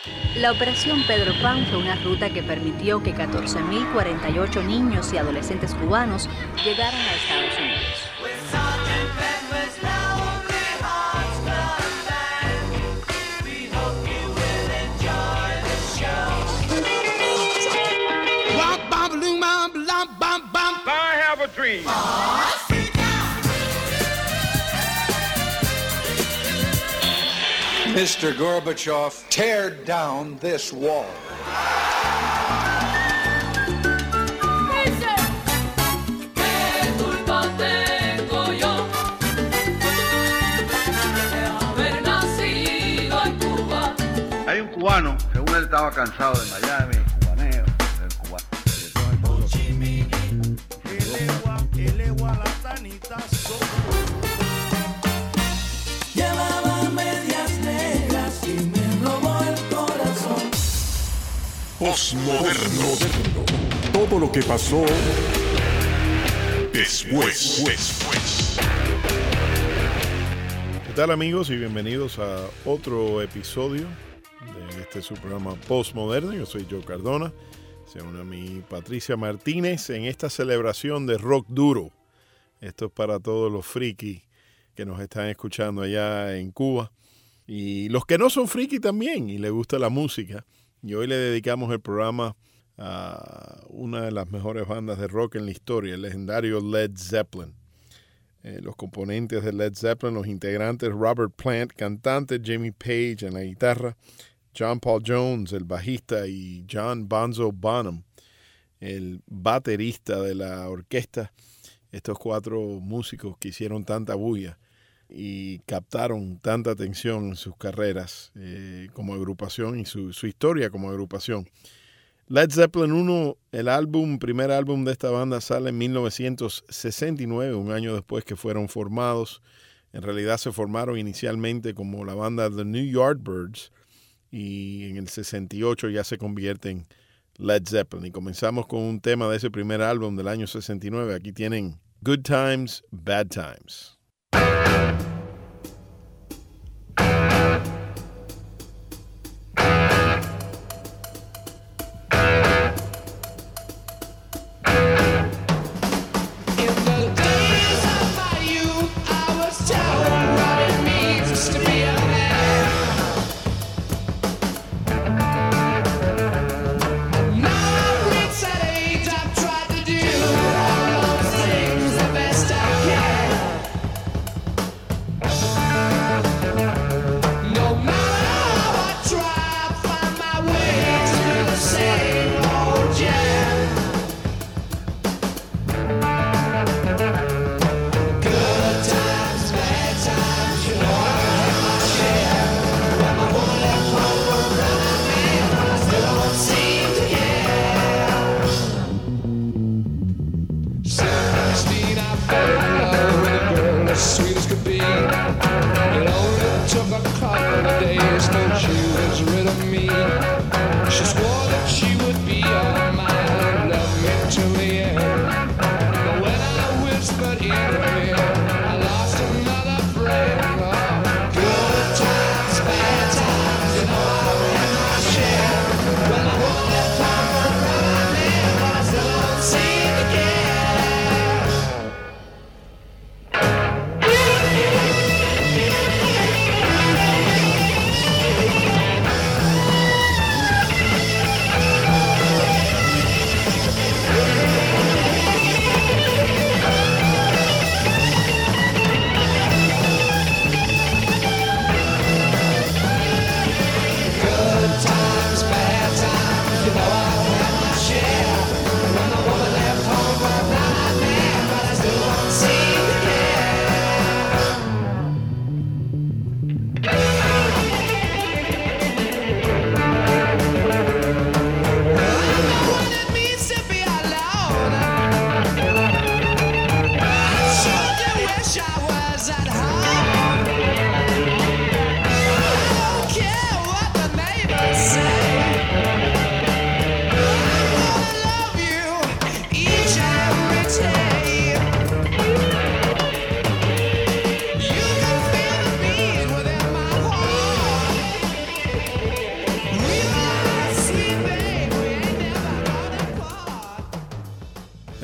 La Operación Pedro Pan fue una ruta que permitió que 14.048 niños y adolescentes cubanos llegaran a Estados Unidos. I have a dream. Mr. Gorbachev, tear down this wall. Hay un cubano, según él estaba cansado de Miami, cubaneo, del cubano. Llevaba medias negras y me robó el corazón. Postmoderno. Todo lo que pasó después. ¿Qué tal, amigos? Y bienvenidos a otro episodio de este su programa Postmoderno. Yo soy Joe Cardona. Se une a mí Patricia Martínez en esta celebración de rock duro. Esto es para todos los frikis que nos están escuchando allá en Cuba. Y los que no son frikis también y les gusta la música. Y hoy le dedicamos el programa a una de las mejores bandas de rock en la historia, el legendario Led Zeppelin. Los componentes de Led Zeppelin, los integrantes Robert Plant, cantante, Jimmy Page en la guitarra, John Paul Jones, el bajista, y John Bonzo Bonham, el baterista de la orquesta. Estos cuatro músicos que hicieron tanta bulla y captaron tanta atención en sus carreras como agrupación y su historia como agrupación. Led Zeppelin 1, el primer álbum de esta banda, sale en 1969, un año después que fueron formados. En realidad se formaron inicialmente como la banda The New Yardbirds y en el 68 ya se convierten en Led Zeppelin. Y comenzamos con un tema de ese primer álbum del año 69. Aquí tienen Good Times, Bad Times.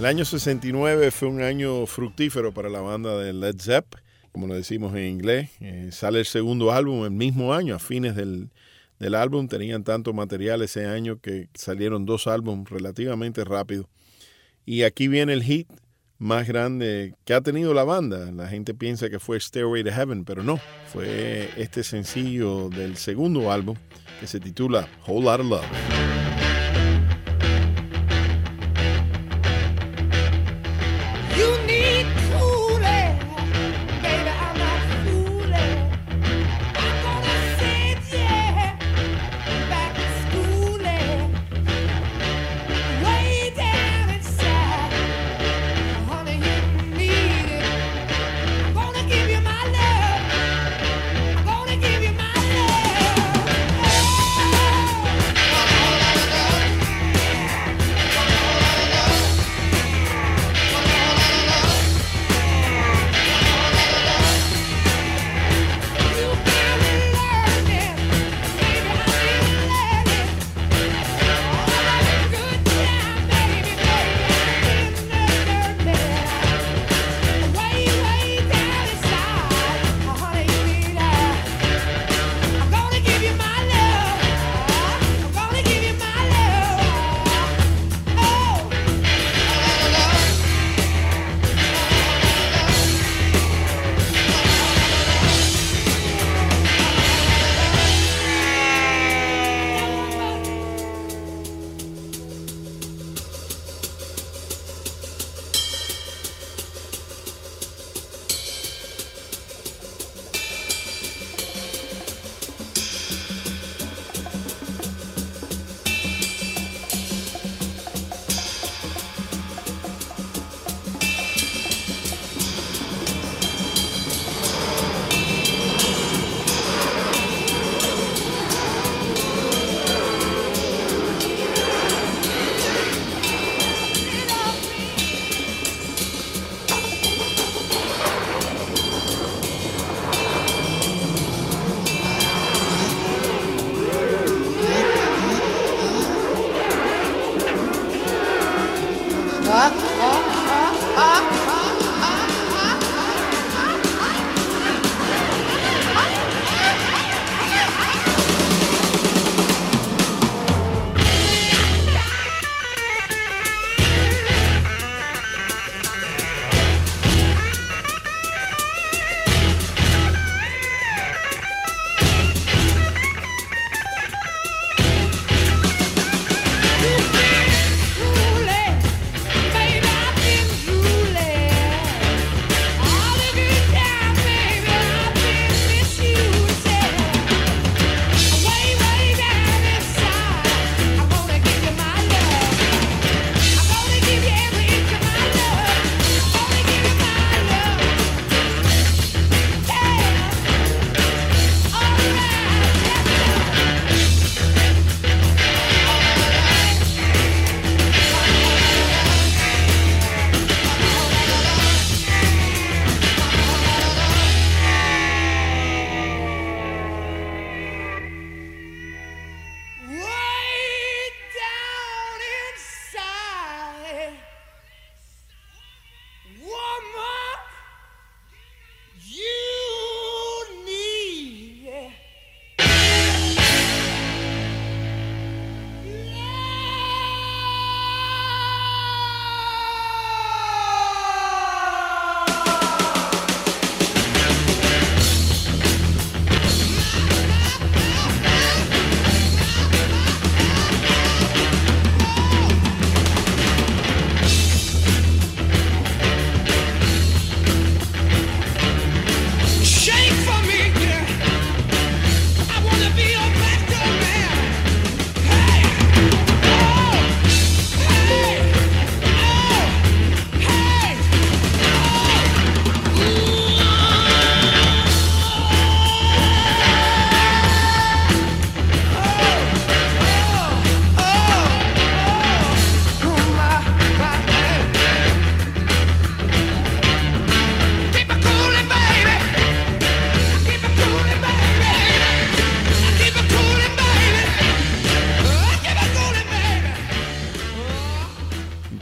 El año 69 fue un año fructífero para la banda de Led Zeppelin, como lo decimos en inglés. Sale el segundo álbum el mismo año, a fines del álbum. Tenían tanto material ese año que salieron 2 álbumes relativamente rápido. Y aquí viene el hit más grande que ha tenido la banda. La gente piensa que fue Stairway to Heaven, pero no. Fue este sencillo del segundo álbum que se titula Whole Lotta Love. Give you my love.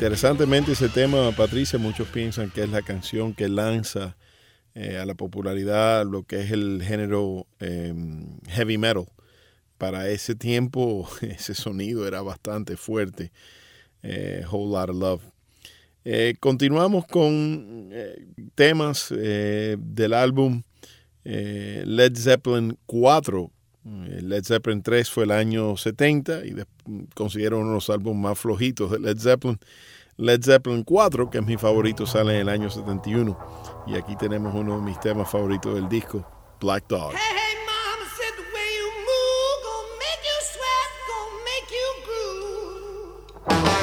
Interesantemente ese tema, Patricia, muchos piensan que es la canción que lanza a la popularidad lo que es el género heavy metal. Para ese tiempo ese sonido era bastante fuerte, Whole Lotta Love. Continuamos con temas del álbum Led Zeppelin 4. Led Zeppelin 3 fue el año 70 y considero uno de los álbumes más flojitos de Led Zeppelin. Led Zeppelin 4, que es mi favorito, sale en el año 71. Y aquí tenemos uno de mis temas favoritos del disco, Black Dog. Hey, hey, mama said the way you move gonna make you sweat, gonna make you groove.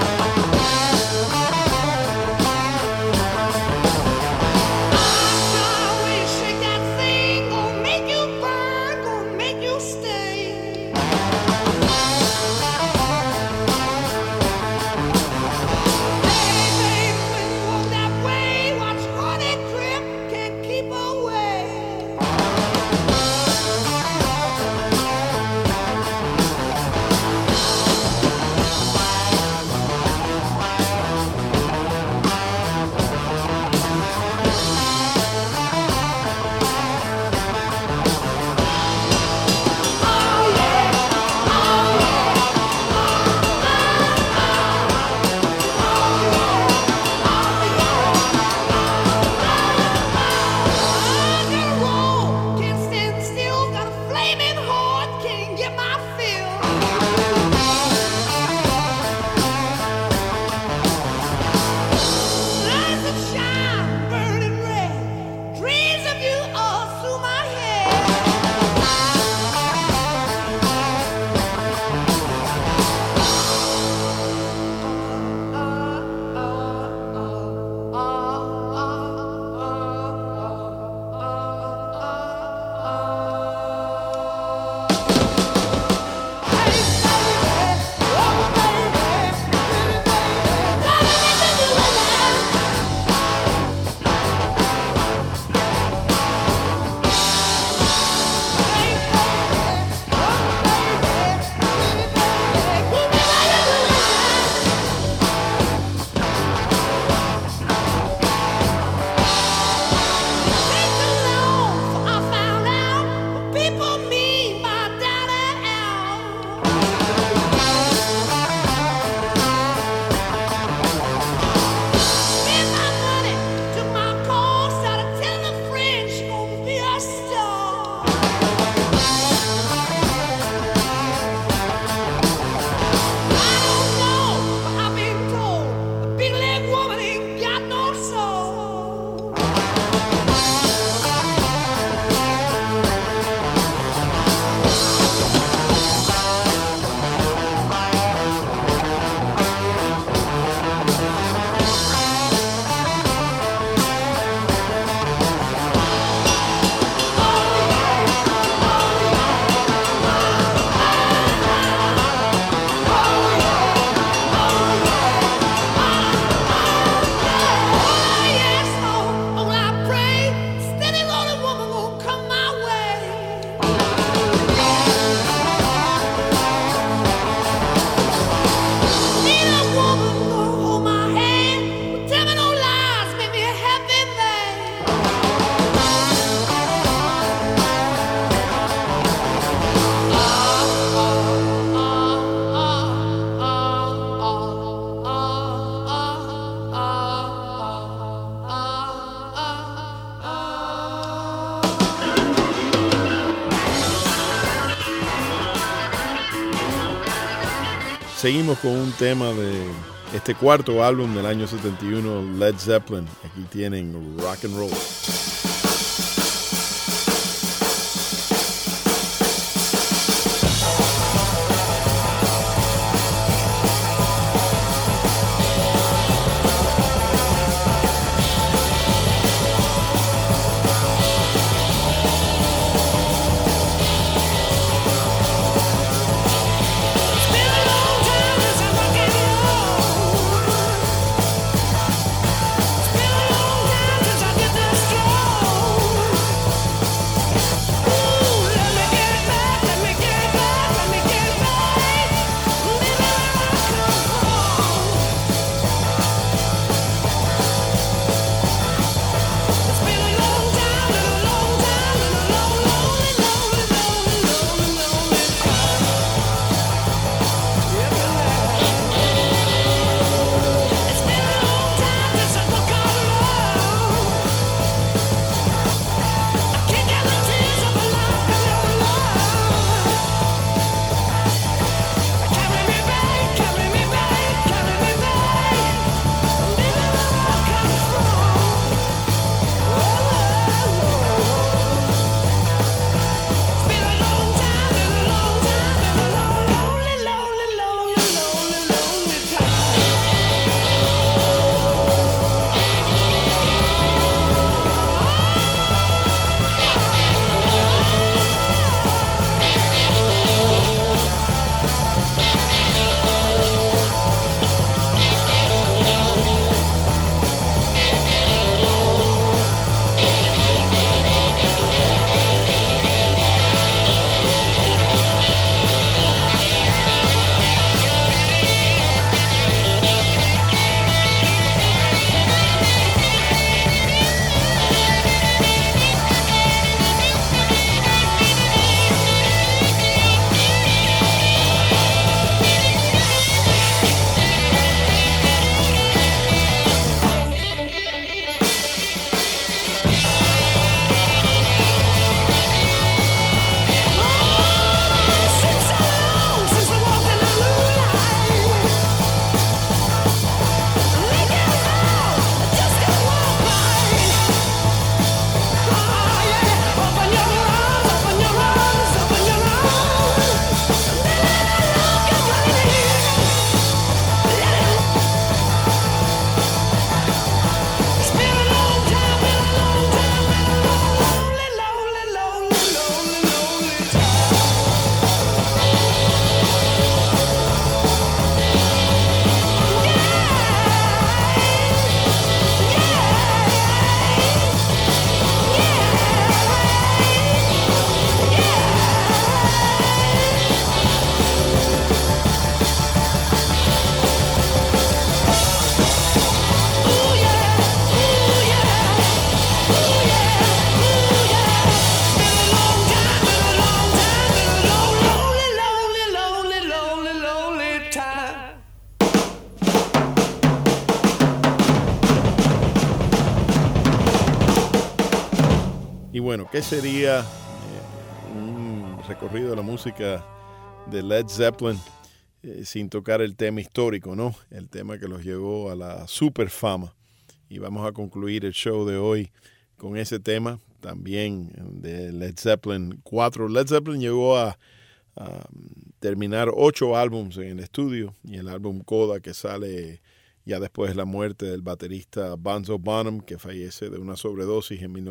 Seguimos con un tema de este cuarto álbum del año 71, Led Zeppelin. Aquí tienen Rock and Roll. Strong. bueno, ¿qué sería un recorrido de la música de Led Zeppelin sin tocar el tema histórico, ¿no? El tema que los llevó a la superfama. Y vamos a concluir el show de hoy con ese tema también de Led Zeppelin 4. Led Zeppelin llegó a terminar 8 álbumes en el estudio, y el álbum Coda, que sale ya después de la muerte del baterista Bonzo Bonham, que fallece de una sobredosis en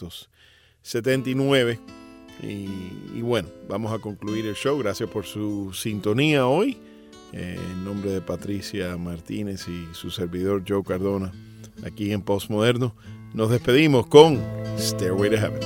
1979. Y bueno, vamos a concluir el show. Gracias por su sintonía hoy. En nombre de Patricia Martínez y su servidor Joe Cardona, aquí en Postmoderno, nos despedimos con Stairway to Heaven.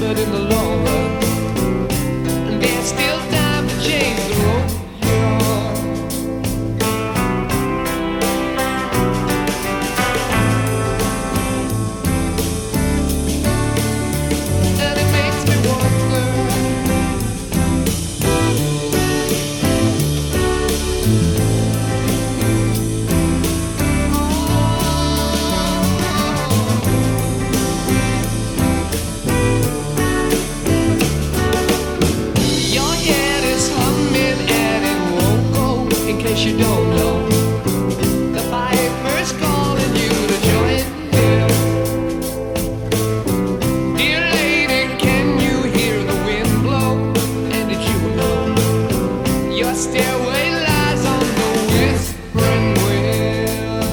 good in the long run. And there's still time to change the road you're on. And it makes me wonder, your head is humming and it won't go. In case you don't know, the piper's calling you to join him. Dear lady, can you hear the wind blow? And did you know your stairway lies on the whispering wind?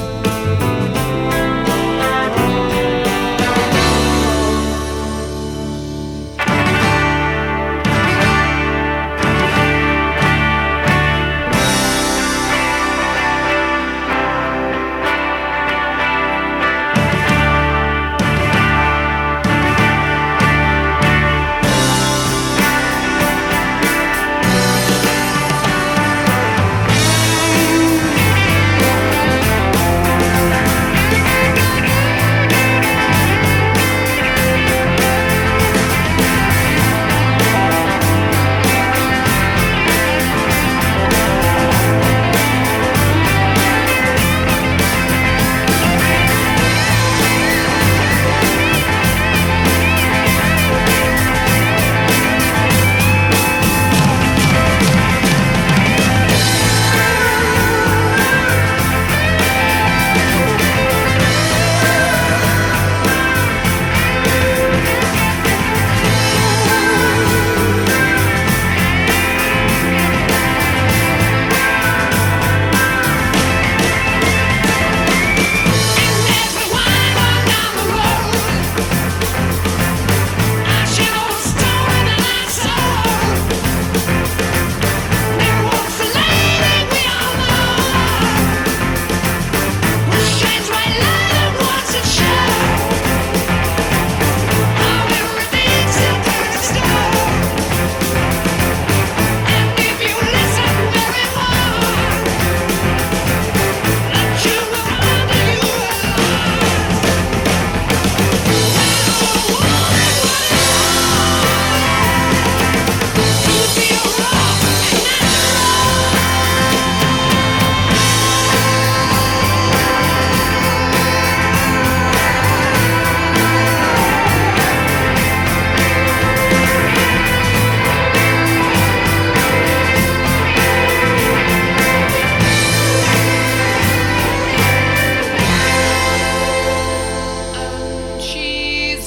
She's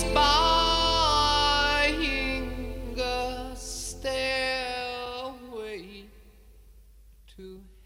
buying a stairway to